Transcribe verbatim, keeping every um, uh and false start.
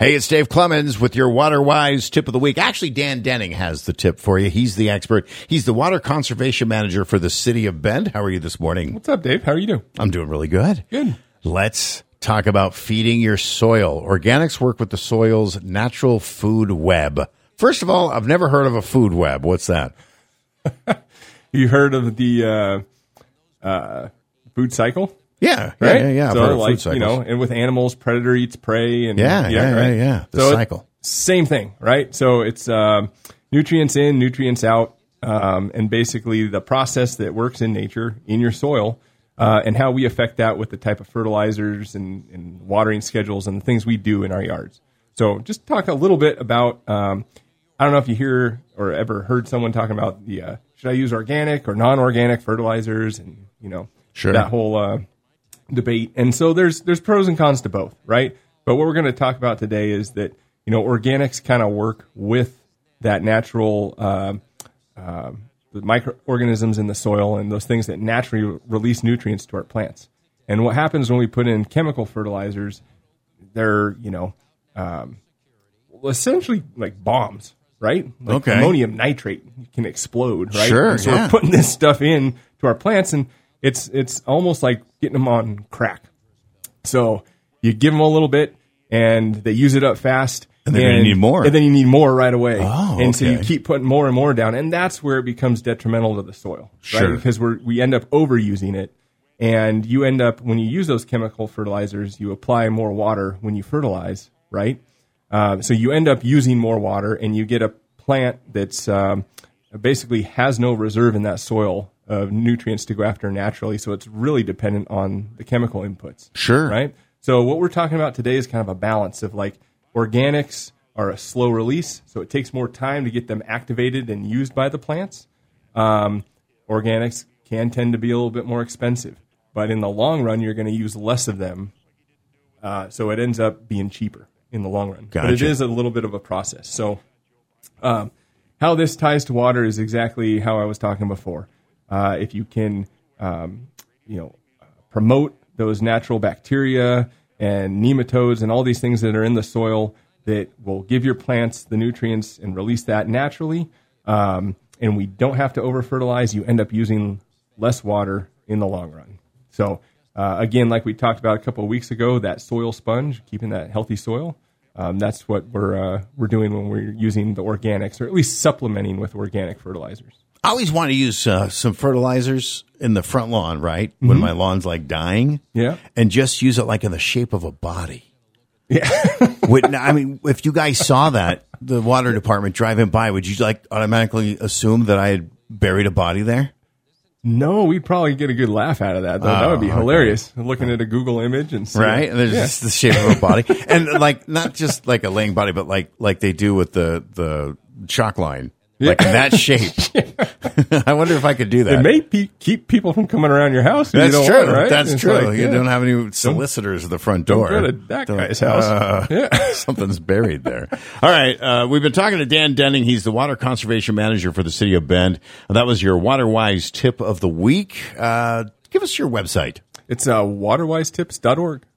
Hey, it's Dave Clemens with your WaterWise tip of the week. Actually, Dan Denning has the tip for you. He's the expert. He's the water conservation manager for the city of Bend. How are you this morning? What's up, Dave? How are you doing? I'm doing really good. Good. Let's talk about feeding your soil. Organics work with the soil's natural food web. First of all, I've never heard of a food web. What's that? You heard of the uh, uh, food cycle? Yeah, right? yeah, yeah. yeah. I've So, heard of like, food cycles. you know, and with animals, predator eats prey. And Yeah, yeah, right? yeah, yeah. The so cycle. Same thing, right? So it's um, nutrients in, nutrients out, um, and basically the process that works in nature, in your soil, uh, and how we affect that with the type of fertilizers and, and watering schedules and the things we do in our yards. So just talk a little bit about, um, I don't know if you hear or ever heard someone talking about the, uh, should I use organic or non-organic fertilizers, and, you know, Sure. that whole uh, debate. And so there's there's pros and cons to both, right? But what we're going to talk about today is that, you know, organics kind of work with that natural uh, uh, the microorganisms in the soil and those things that naturally release nutrients to our plants. And what happens when we put in chemical fertilizers, they're, you know, um, essentially like bombs, right? Like Okay. ammonium nitrate can explode, right? Sure, And so yeah. we're putting this stuff in to our plants, and it's it's almost like getting them on crack. So you give them a little bit, and they use it up fast. And then you need more. And then you need more right away. Oh, and so you okay. keep putting more and more down, and that's where it becomes detrimental to the soil, Sure. right? Because we're, we end up overusing it. And you end up, when you use those chemical fertilizers, you apply more water when you fertilize, right? Uh, so you end up using more water, and you get a plant that's um, basically has no reserve in that soil of nutrients to go after naturally. So it's really dependent on the chemical inputs. Sure. Right? So what we're talking about today is kind of a balance of like organics are a slow release, so it takes more time to get them activated and used by the plants. Um, organics can tend to be a little bit more expensive, but in the long run, you're going to use less of them. Uh, so it ends up being cheaper in the long run. But it Gotcha. is a little bit of a process. So um, how this ties to water is exactly how I was talking before. Uh, if you can, um, you know, promote those natural bacteria and nematodes and all these things that are in the soil that will give your plants the nutrients and release that naturally, um, and we don't have to over-fertilize, you end up using less water in the long run. So, uh, again, like we talked about a couple of weeks ago, that soil sponge, keeping that healthy soil, um, that's what we're uh, we're doing when we're using the organics, or at least supplementing with organic fertilizers. I always want to use uh, some fertilizers in the front lawn, right? When my lawn's like dying. Yeah. And just use it like in the shape of a body. Yeah. Would, I mean, if you guys saw that, the water department driving by, would you like automatically assume that I had buried a body there? No, we'd probably get a good laugh out of that, though. that would be Oh, okay. hilarious. Looking at a Google image and see Right? And there's Yeah. just the shape of a body. And like, not just like a laying body, but like, like they do with the, the chalk line. Like in that shape. I wonder if I could do that. It may pe- keep people from coming around your house. If That's you don't true. Want, right? That's It's true. like, you yeah. don't have any solicitors at the front door. Don't go to that Don't- guy's house. uh, Yeah. Something's buried there. All right. Uh, we've been talking to Dan Denning. He's the water conservation manager for the city of Bend. That was your WaterWise tip of the week. Uh, give us your website. It's uh, water wise tips dot org.